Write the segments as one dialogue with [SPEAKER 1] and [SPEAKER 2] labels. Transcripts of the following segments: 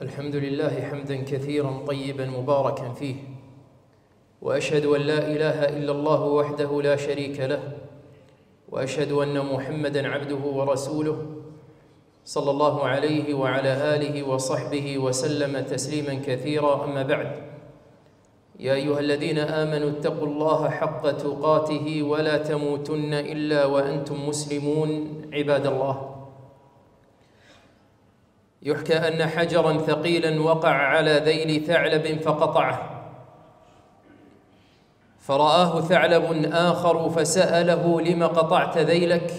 [SPEAKER 1] الحمد لله حمدا كثيرا طيبا مباركا فيه، وأشهد أن لا إله إلا الله وحده لا شريك له، وأشهد أن محمدا عبده ورسوله صلى الله عليه وعلى آله وصحبه وسلم تسليما كثيرا. أما بعد، يا أيها الذين آمنوا اتقوا الله حق تقاته ولا تموتن إلا وأنتم مسلمون. عباد الله، يحكى أن حجرا ثقيلا وقع على ذيل ثعلب فقطعه، فرآه ثعلب آخر فسأله: لم قطعت ذيلك؟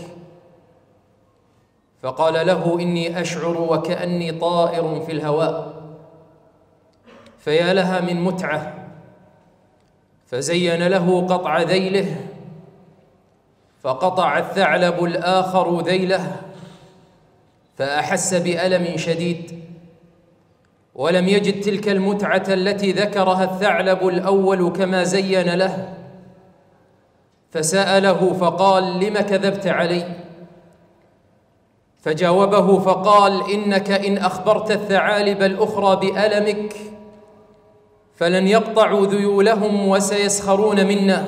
[SPEAKER 1] فقال له: إني أشعر وكأني طائر في الهواء. فيا لها من متعة، فزين له قطع ذيله، فقطع الثعلب الآخر ذيله، فأحس بألم شديد، ولم يجد تلك المتعة التي ذكرها الثعلب الأول كما زين له، فسأله فقال: لم كذبت علي؟ فجاوبه فقال: إنك إن أخبرت الثعالب الأخرى بألمك فلن يقطعوا ذيولهم وسيسخرون منا.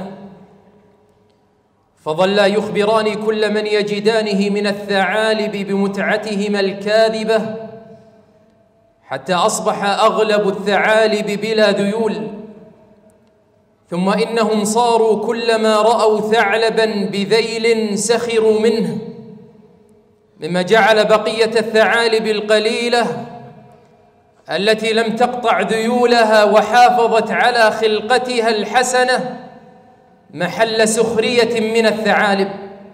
[SPEAKER 1] فظلا يخبران كل من يجدانه من الثعالب بمتعتهما الكاذبة، حتى أصبح أغلب الثعالب بلا ذيول. ثم إنهم صاروا كلما رأوا ثعلبا بذيل سخروا منه، مما جعل بقية الثعالب القليلة التي لم تقطع ذيولها وحافظت على خلقتها الحسنة محل سخرية من الثعالب.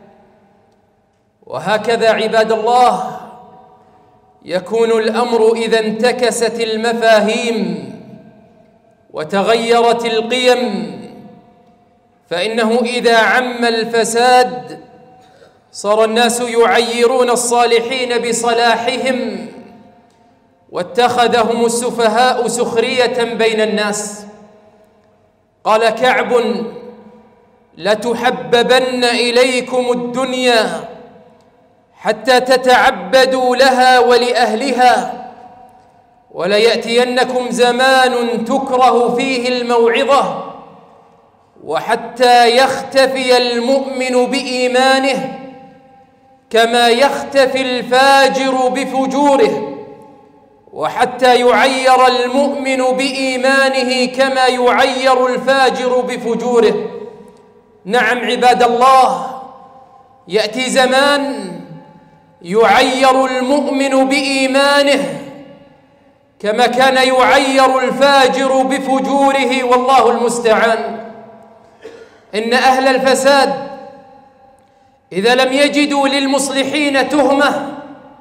[SPEAKER 1] وهكذا عباد الله يكون الأمر إذا انتكست المفاهيم وتغيرت القيم، فإنه إذا عم الفساد صار الناس يعيرون الصالحين بصلاحهم، واتخذهم السفهاء سخرية بين الناس. قال كعب: لتحببن إليكم الدنيا حتى تتعبدوا لها ولأهلها، وليأتينكم زمان تكره فيه الموعظة، وحتى يختفي المؤمن بإيمانه كما يختفي الفاجر بفجوره، وحتى يعير المؤمن بإيمانه كما يعير الفاجر بفجوره. نعم عباد الله، يأتي زمان يعير المؤمن بإيمانه كما كان يعير الفاجر بفجوره، والله المستعان. إن أهل الفساد إذا لم يجدوا للمصلحين تهمة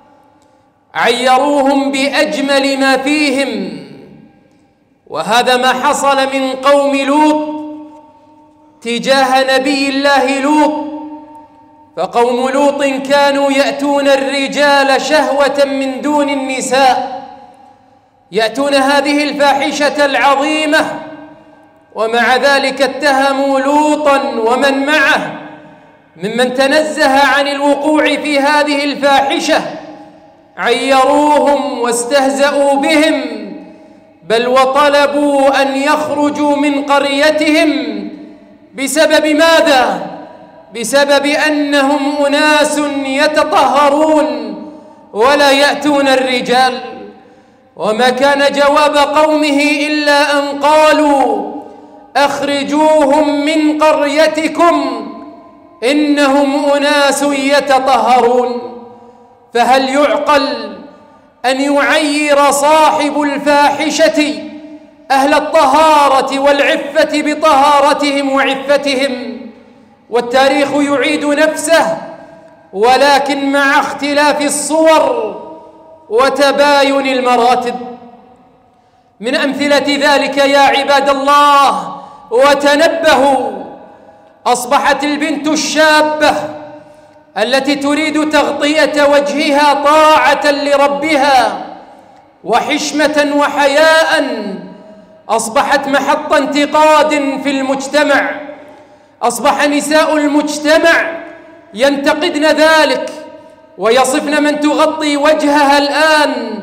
[SPEAKER 1] عيروهم بأجمل ما فيهم، وهذا ما حصل من قوم لوط تجاه نبي الله لوط. فقوم لوط كانوا يأتون الرجال شهوة من دون النساء، يأتون هذه الفاحشة العظيمة، ومع ذلك اتهموا لوطا ومن معه ممن تنزه عن الوقوع في هذه الفاحشة، عيروهم واستهزأوا بهم، بل وطلبوا أن يخرجوا من قريتهم. بسبب ماذا؟ بسبب أنهم أناس يتطهرون ولا يأتون الرجال. وما كان جواب قومه إلا أن قالوا: أخرجوهم من قريتكم إنهم أناس يتطهرون. فهل يعقل أن يعير صاحب الفاحشة أهل الطهارة والعفة بطهارتهم وعفتهم؟ والتاريخ يعيد نفسه، ولكن مع اختلاف الصور وتباين المراتب. من أمثلة ذلك يا عباد الله، وتنبهوا، أصبحت البنت الشابة التي تريد تغطية وجهها طاعة لربها وحشمة وحياء أصبحت محط انتقاد في المجتمع. أصبح نساء المجتمع ينتقدن ذلك ويصفن من تغطي وجهها الآن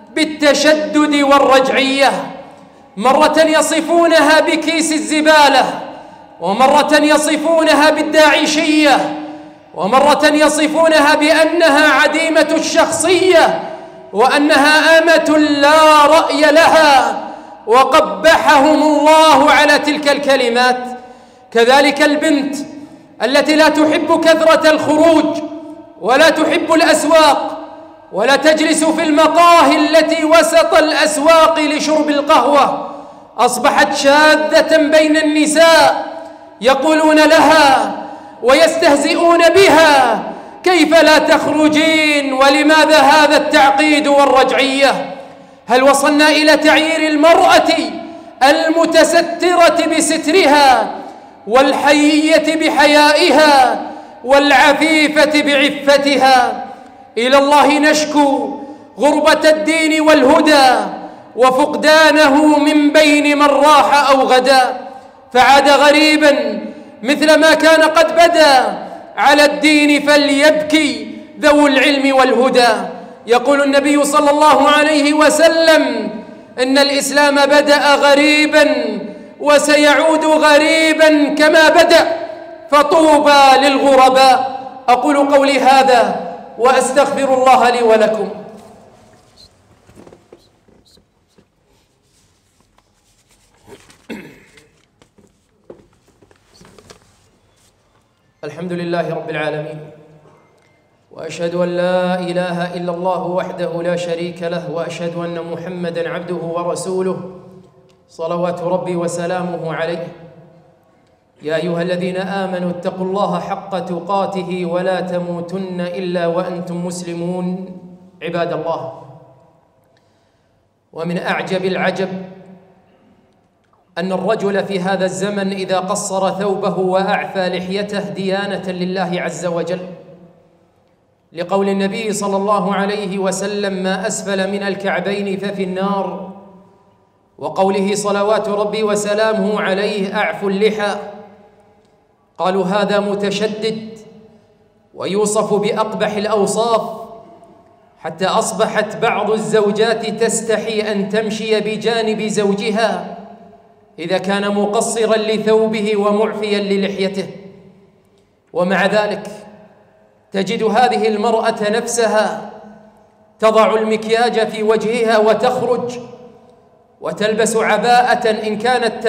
[SPEAKER 1] بالتشدد والرجعية، مرة يصفونها بكيس الزبالة، ومرة يصفونها بالداعشية، ومرة يصفونها بأنها عديمة الشخصية وأنها أمة لا رأي لها، وقبحهم الله على تلك الكلمات. كذلك البنت التي لا تحب كثرة الخروج ولا تحب الأسواق ولا تجلس في المقاهي التي وسط الأسواق لشرب القهوة، أصبحت شاذة بين النساء، يقولون لها ويستهزئون بها: كيف لا تخرجين؟ ولماذا هذا التعقيد والرجعية؟ هل وصلنا إلى تعيير المرأة المتسترة بسترها، والحيية بحيائها، والعفيفة بعفتها؟ إلى الله نشكو غربة الدين والهدى وفقدانه من بين من راح أو غدا، فعاد غريبا مثل ما كان قد بدا. على الدين فليبكي ذو العلم والهدى. يقول النبي صلى الله عليه وسلم: إن الإسلام بدأ غريبا وسيعود غريبا كما بدأ، فطوبى للغرباء. أقول قولي هذا وأستغفر الله لي ولكم. الحمد لله رب العالمين، وأشهد أن لا إله إلا الله وحده لا شريك له، وأشهد أن محمدًا عبده ورسوله صلوات ربي وسلامه عليه. يا أيها الذين آمنوا اتقوا الله حق تقاته ولا تموتن إلا وأنتم مسلمون. عباد الله، ومن أعجب العجب أن الرجل في هذا الزمن إذا قصر ثوبه وأعفى لحيته ديانة لله عز وجل، لقول النبي صلى الله عليه وسلم: ما أسفل من الكعبين ففي النار، وقوله صلوات ربي وسلامه عليه: أعفوا اللحى. قالوا هذا متشدد ويوصف بأقبح الأوصاف، حتى أصبحت بعض الزوجات تستحي أن تمشي بجانب زوجها إذا كان مقصرا لثوبه ومعفيا للحيته. ومع ذلك تجد هذه المرأة نفسها تضع المكياج في وجهها وتخرج وتلبس عباءة، إن كانت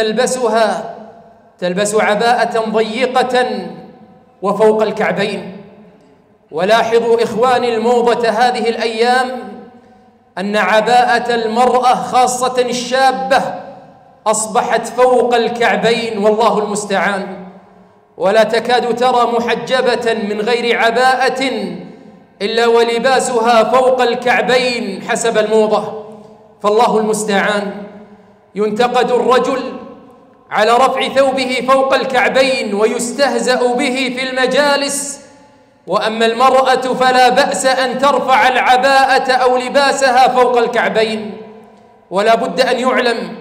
[SPEAKER 1] تلبس عباءة ضيقة وفوق الكعبين. ولاحظوا إخواني الموضة هذه الأيام أن عباءة المرأة خاصة الشابة أصبحت فوق الكعبين، والله المستعان، ولا تكاد ترى محجبة من غير عباءة إلا ولباسها فوق الكعبين حسب الموضة، فالله المستعان. ينتقد الرجل على رفع ثوبه فوق الكعبين ويستهزأ به في المجالس، وأما المرأة فلا بأس أن ترفع العباءة أو لباسها فوق الكعبين. ولا بد أن يعلم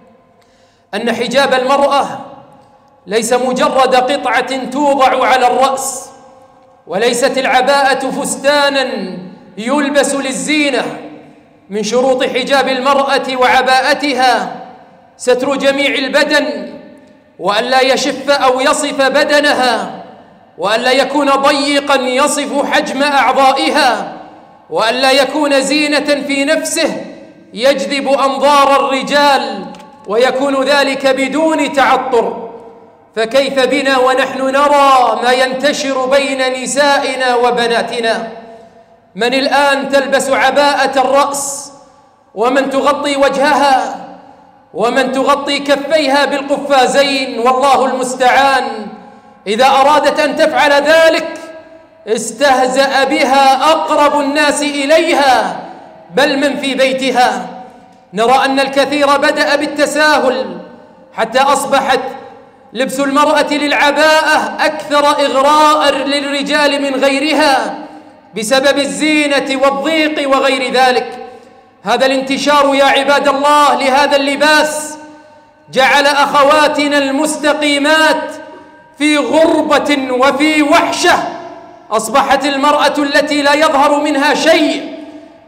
[SPEAKER 1] أن حجاب المرأة ليس مجرد قطعة توضع على الرأس، وليست العباءة فستانا يلبس للزينة. من شروط حجاب المرأة وعباءتها ستر جميع البدن، وأن لا يشف أو يصف بدنها، وأن لا يكون ضيقا يصف حجم أعضائها، وأن لا يكون زينة في نفسه يجذب أنظار الرجال، ويكون ذلك بدون تعطر. فكيف بنا ونحن نرى ما ينتشر بين نسائنا وبناتنا، من الآن تلبس عباءة الرأس، ومن تغطي وجهها، ومن تغطي كفيها بالقفازين، والله المستعان. إذا أرادت أن تفعل ذلك استهزأ بها أقرب الناس إليها، بل من في بيتها. نرى أن الكثير بدأ بالتساهل، حتى أصبحت لبس المرأة للعباءة أكثر إغراء للرجال من غيرها بسبب الزينة والضيق وغير ذلك. هذا الانتشار يا عباد الله لهذا اللباس جعل أخواتنا المستقيمات في غربة وفي وحشة. أصبحت المرأة التي لا يظهر منها شيء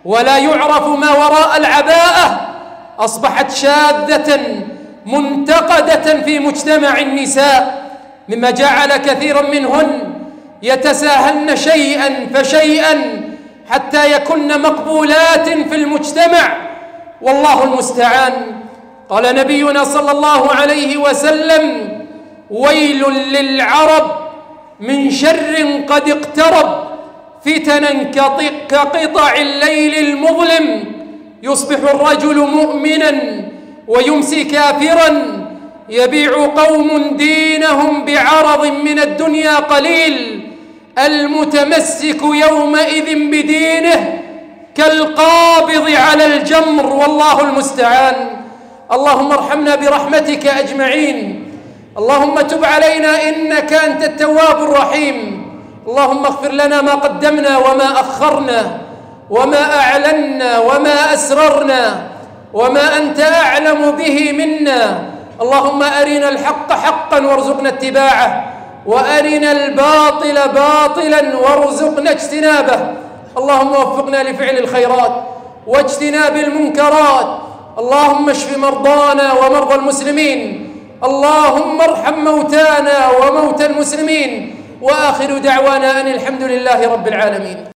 [SPEAKER 1] ولا يعرف ما وراء العباءة، أصبحت شاذة منتقدة في مجتمع النساء، مما جعل كثيرا منهن يتساهلن شيئا فشيئا حتى يكن مقبولات في المجتمع، والله المستعان. قال نبينا صلى الله عليه وسلم: ويل للعرب من شر قد اقترب، فتنا كقطع الليل المظلم، يصبح الرجل مؤمنا ويمسي كافرا، يبيع قوم دينهم بعرض من الدنيا قليل، المتمسك يومئذ بدينه كالقابض على الجمر، والله المستعان. اللهم ارحمنا برحمتك أجمعين، اللهم تب علينا إنك أنت التواب الرحيم، اللهم اغفر لنا ما قدمنا وما أخرنا وما أعلنا وما أسررنا وما أنت أعلم به منا. اللهم أرنا الحق حقا وارزقنا اتباعه، وأرنا الباطل باطلا وارزقنا اجتنابه. اللهم وفقنا لفعل الخيرات واجتناب المنكرات، اللهم اشف مرضانا ومرضى المسلمين، اللهم ارحم موتانا وموتى المسلمين، وآخر دعوانا أن الحمد لله رب العالمين.